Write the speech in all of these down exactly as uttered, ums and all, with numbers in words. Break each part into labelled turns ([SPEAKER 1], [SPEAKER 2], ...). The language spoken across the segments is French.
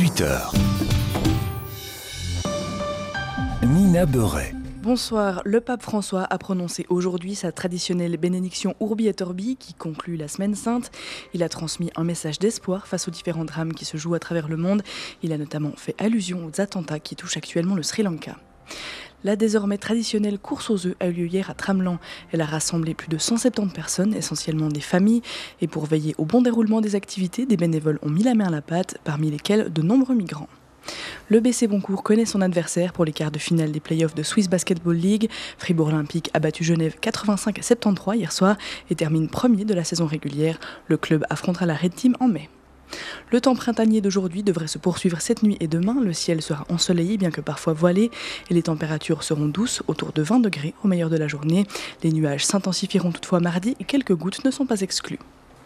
[SPEAKER 1] dix-huit heures. Nina Beuret.
[SPEAKER 2] Bonsoir, le pape François a prononcé aujourd'hui sa traditionnelle bénédiction Urbi et Orbi qui conclut la Semaine Sainte. Il a transmis un message d'espoir face aux différents drames qui se jouent à travers le monde. Il a notamment fait allusion aux attentats qui touchent actuellement le Sri Lanka. La désormais traditionnelle course aux œufs a eu lieu hier à Tramelan. Elle a rassemblé plus de cent soixante-dix personnes, essentiellement des familles. Et pour veiller au bon déroulement des activités, des bénévoles ont mis la main à la pâte, parmi lesquels de nombreux migrants. Le B C Boncourt connaît son adversaire pour les quarts de finale des play-offs de Swiss Basketball League. Fribourg Olympique a battu Genève quatre-vingt-cinq à soixante-treize hier soir et termine premier de la saison régulière. Le club affrontera la Red Team en mai. Le temps printanier d'aujourd'hui devrait se poursuivre cette nuit et demain. Le ciel sera ensoleillé bien que parfois voilé et les températures seront douces, autour de vingt degrés au meilleur de la journée. Les nuages s'intensifieront toutefois mardi et quelques gouttes ne sont pas exclues.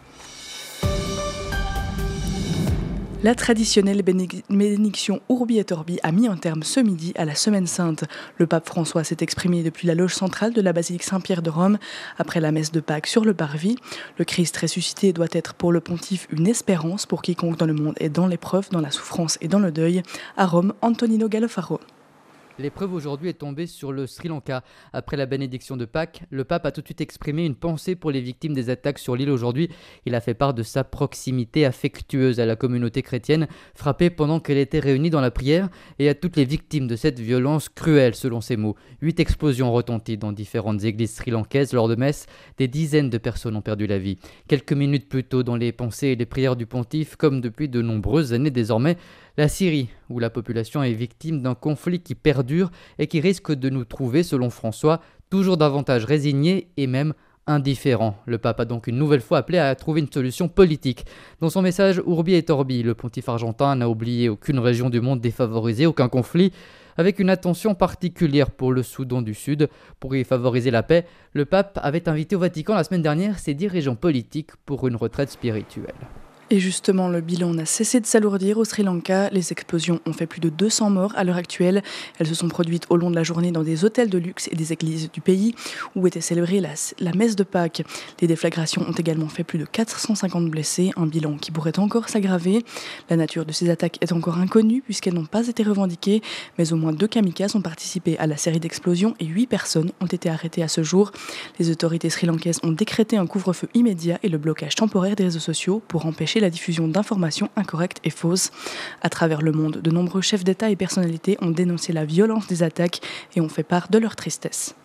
[SPEAKER 2] La traditionnelle bénédiction Urbi et Orbi a mis un terme ce midi à la Semaine Sainte. Le pape François s'est exprimé depuis la loge centrale de la basilique Saint-Pierre de Rome après la messe de Pâques sur le parvis. Le Christ ressuscité doit être pour le pontife une espérance pour quiconque dans le monde est dans l'épreuve, dans la souffrance et dans le deuil. À Rome, Antonino Gallofaro.
[SPEAKER 3] L'épreuve aujourd'hui est tombée sur le Sri Lanka. Après la bénédiction de Pâques, le pape a tout de suite exprimé une pensée pour les victimes des attaques sur l'île aujourd'hui. Il a fait part de sa proximité affectueuse à la communauté chrétienne, frappée pendant qu'elle était réunie dans la prière, et à toutes les victimes de cette violence cruelle, selon ses mots. Huit explosions ont retenti dans différentes églises sri-lankaises lors de messes. Des dizaines de personnes ont perdu la vie. Quelques minutes plus tôt, dans les pensées et les prières du pontife, comme depuis de nombreuses années désormais, la Syrie, où la population est victime d'un conflit qui perdure et qui risque de nous trouver, selon François, toujours davantage résignés et même indifférents. Le pape a donc une nouvelle fois appelé à trouver une solution politique. Dans son message Urbi et Orbi, le pontife argentin n'a oublié aucune région du monde défavorisée, aucun conflit, avec une attention particulière pour le Soudan du Sud. Pour y favoriser la paix, le pape avait invité au Vatican la semaine dernière ses dirigeants politiques pour une retraite spirituelle.
[SPEAKER 2] Et justement, le bilan n'a cessé de s'alourdir au Sri Lanka. Les explosions ont fait plus de deux cents morts à l'heure actuelle. Elles se sont produites au long de la journée dans des hôtels de luxe et des églises du pays où était célébrée la, la messe de Pâques. Les déflagrations ont également fait plus de quatre cent cinquante blessés, un bilan qui pourrait encore s'aggraver. La nature de ces attaques est encore inconnue puisqu'elles n'ont pas été revendiquées, mais au moins deux kamikazes ont participé à la série d'explosions et huit personnes ont été arrêtées à ce jour. Les autorités sri-lankaises ont décrété un couvre-feu immédiat et le blocage temporaire des réseaux sociaux pour empêcher la diffusion d'informations incorrectes et fausses. À travers le monde, de nombreux chefs d'État et personnalités ont dénoncé la violence des attaques et ont fait part de leur tristesse.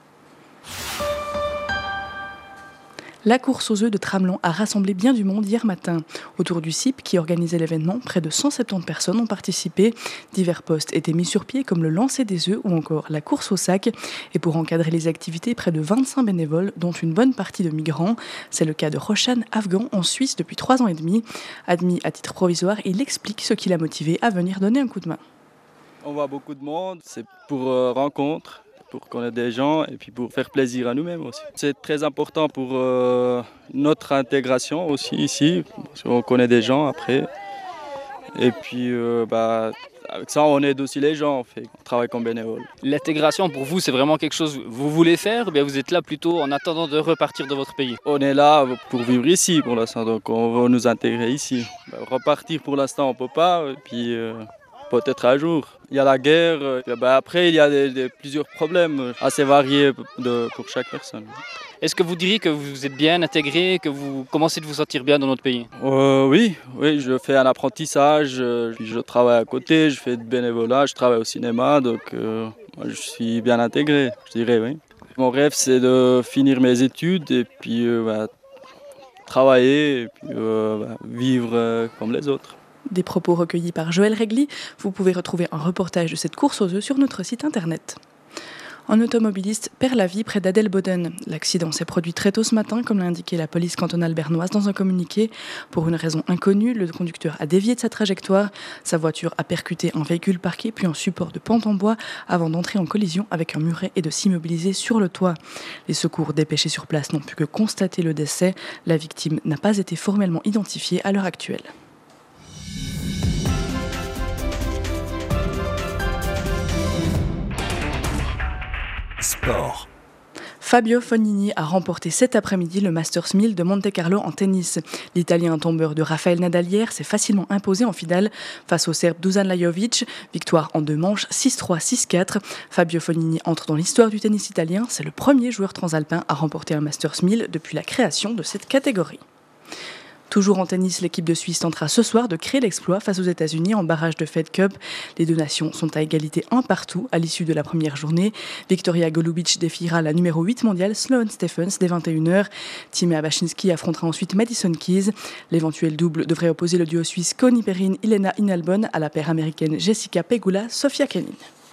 [SPEAKER 2] La course aux œufs de Tramelan a rassemblé bien du monde hier matin. Autour du C I P qui organisait l'événement, près de cent soixante-dix personnes ont participé. Divers postes étaient mis sur pied comme le lancer des œufs ou encore la course au sac. Et pour encadrer les activités, près de vingt-cinq bénévoles, dont une bonne partie de migrants. C'est le cas de Roshan, afghan en Suisse depuis trois ans et demi. Admis à titre provisoire, il explique ce qui l'a motivé à venir donner un coup de main.
[SPEAKER 4] On voit beaucoup de monde, c'est pour euh, rencontre. Pour connaître des gens et puis pour faire plaisir à nous-mêmes aussi. C'est très important pour euh, notre intégration aussi ici, parce qu'on connaît des gens après. Et puis euh, bah, avec ça, on aide aussi les gens, on, fait, on travaille comme bénévole.
[SPEAKER 5] L'intégration pour vous, c'est vraiment quelque chose que vous voulez faire ou bien vous êtes là plutôt en attendant de repartir de votre pays?
[SPEAKER 4] On est là pour vivre ici pour l'instant, donc on va nous intégrer ici. Bah, repartir pour l'instant, on ne peut pas, et puis euh, peut-être un jour. Il y a la guerre, bah après il y a des, des, plusieurs problèmes assez variés de, pour chaque personne.
[SPEAKER 5] Est-ce que vous diriez que vous êtes bien intégré, que vous commencez de vous sentir bien dans notre pays?
[SPEAKER 4] euh, Oui, oui, je fais un apprentissage, puis je travaille à côté, je fais du bénévolat, je travaille au cinéma, donc euh, je suis bien intégré, je dirais, oui. Mon rêve c'est de finir mes études et puis euh, bah, travailler et puis euh, bah, vivre euh, comme les autres.
[SPEAKER 2] Des propos recueillis par Joël Regli. Vous pouvez retrouver un reportage de cette course aux œufs sur notre site internet. Un automobiliste perd la vie près d'Adelboden. L'accident s'est produit très tôt ce matin, comme l'a indiqué la police cantonale bernoise dans un communiqué. Pour une raison inconnue, le conducteur a dévié de sa trajectoire. Sa voiture a percuté un véhicule parqué, puis un support de pente en bois, avant d'entrer en collision avec un muret et de s'immobiliser sur le toit. Les secours dépêchés sur place n'ont pu que constater le décès. La victime n'a pas été formellement identifiée à l'heure actuelle.
[SPEAKER 1] Sport.
[SPEAKER 2] Fabio Fognini a remporté cet après-midi le Masters mille de Monte-Carlo en tennis. L'Italien tombeur de Rafael Nadal hier s'est facilement imposé en finale face au Serbe Dusan Lajovic. Victoire en deux manches, six trois, six quatre. Fabio Fognini entre dans l'histoire du tennis italien. C'est le premier joueur transalpin à remporter un Masters mille depuis la création de cette catégorie. Toujours en tennis, l'équipe de Suisse tentera ce soir de créer l'exploit face aux États-Unis en barrage de Fed Cup. Les deux nations sont à égalité un partout à l'issue de la première journée. Victoria Golubic défiera la numéro huit mondiale Sloane Stephens dès vingt et une heures. Timea Bacsinszky affrontera ensuite Madison Keys. L'éventuel double devrait opposer le duo suisse Connie Perrine-Ilena Inalbon à la paire américaine Jessica Pegula-Sofia Kenin.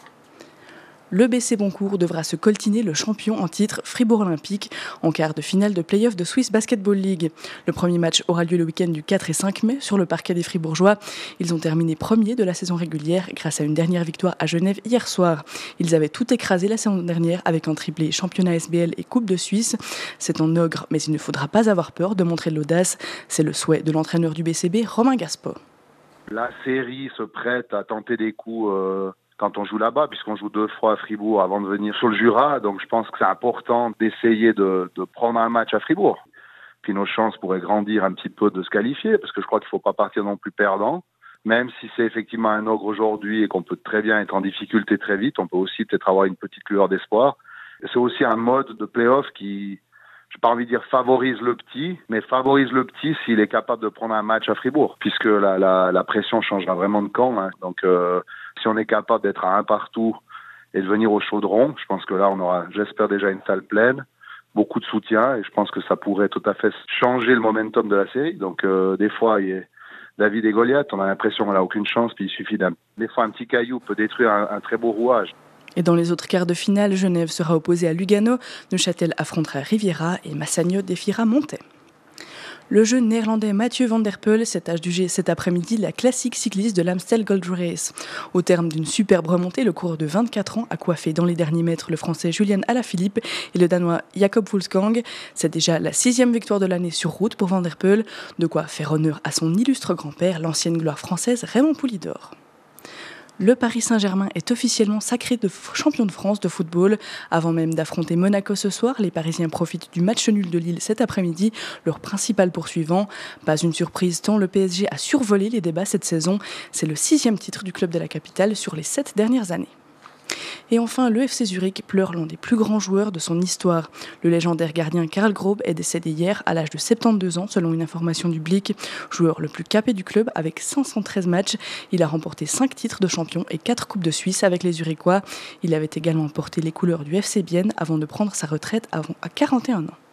[SPEAKER 2] Le B C Boncourt devra se coltiner le champion en titre Fribourg Olympique en quart de finale de play-off de Swiss Basketball League. Le premier match aura lieu le week-end du quatre et cinq mai sur le parquet des Fribourgeois. Ils ont terminé premiers de la saison régulière grâce à une dernière victoire à Genève hier soir. Ils avaient tout écrasé la saison dernière avec un triplé championnat S B L et Coupe de Suisse. C'est en ogre, mais il ne faudra pas avoir peur de montrer de l'audace. C'est le souhait de l'entraîneur du B C B, Romain Gaspo.
[SPEAKER 6] La série se prête à tenter des coups... Euh... quand on joue là-bas, puisqu'on joue deux fois à Fribourg avant de venir sur le Jura. Donc je pense que c'est important d'essayer de, de prendre un match à Fribourg. Puis nos chances pourraient grandir un petit peu de se qualifier, parce que je crois qu'il ne faut pas partir non plus perdant. Même si c'est effectivement un ogre aujourd'hui et qu'on peut très bien être en difficulté très vite, on peut aussi peut-être avoir une petite lueur d'espoir. Et c'est aussi un mode de play-off qui, je n'ai pas envie de dire favorise le petit, mais favorise le petit s'il est capable de prendre un match à Fribourg, puisque la, la, la pression changera vraiment de camp. Hein. Donc euh, si on est capable d'être à un partout et de venir au Chaudron, je pense que là on aura, j'espère déjà une salle pleine, beaucoup de soutien, et je pense que ça pourrait tout à fait changer le momentum de la série. Donc euh, des fois il y a David et Goliath, on a l'impression qu'on n'a aucune chance, puis il suffit d'un, des fois un petit caillou peut détruire un, un très beau rouage.
[SPEAKER 2] Et dans les autres quarts de finale, Genève sera opposée à Lugano, Neuchâtel affrontera Riviera et Massagno défiera Montet. Le jeune néerlandais Mathieu van der Poel s'est adjugé cet après-midi la classique cycliste de l'Amstel Gold Race. Au terme d'une superbe remontée, le coureur de vingt-quatre ans a coiffé dans les derniers mètres le français Julian Alaphilippe et le danois Jakob Fuglsang. C'est déjà la sixième victoire de l'année sur route pour van der Poel, de quoi faire honneur à son illustre grand-père, l'ancienne gloire française Raymond Poulidor. Le Paris Saint-Germain est officiellement sacré de champion de France de football. Avant même d'affronter Monaco ce soir, les Parisiens profitent du match nul de Lille cet après-midi, leur principal poursuivant. Pas une surprise tant le P S G a survolé les débats cette saison. C'est le sixième titre du club de la capitale sur les sept dernières années. Et enfin, le F C Zurich pleure l'un des plus grands joueurs de son histoire. Le légendaire gardien Karl Grob est décédé hier à l'âge de soixante-douze ans, selon une information du Blick. Joueur le plus capé du club avec cinq cent treize matchs, il a remporté cinq titres de champion et quatre coupes de Suisse avec les Zurichois. Il avait également porté les couleurs du F C Bienne avant de prendre sa retraite à quarante et un ans.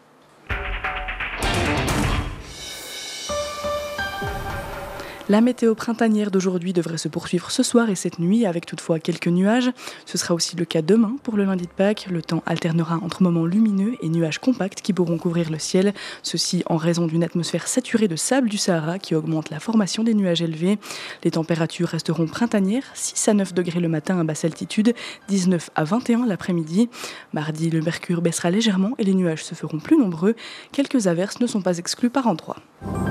[SPEAKER 2] La météo printanière d'aujourd'hui devrait se poursuivre ce soir et cette nuit avec toutefois quelques nuages. Ce sera aussi le cas demain pour le lundi de Pâques. Le temps alternera entre moments lumineux et nuages compacts qui pourront couvrir le ciel. Ceci en raison d'une atmosphère saturée de sable du Sahara qui augmente la formation des nuages élevés. Les températures resteront printanières, six à neuf degrés le matin à basse altitude, dix-neuf à vingt et un l'après-midi. Mardi, le mercure baissera légèrement et les nuages se feront plus nombreux. Quelques averses ne sont pas exclues par endroits.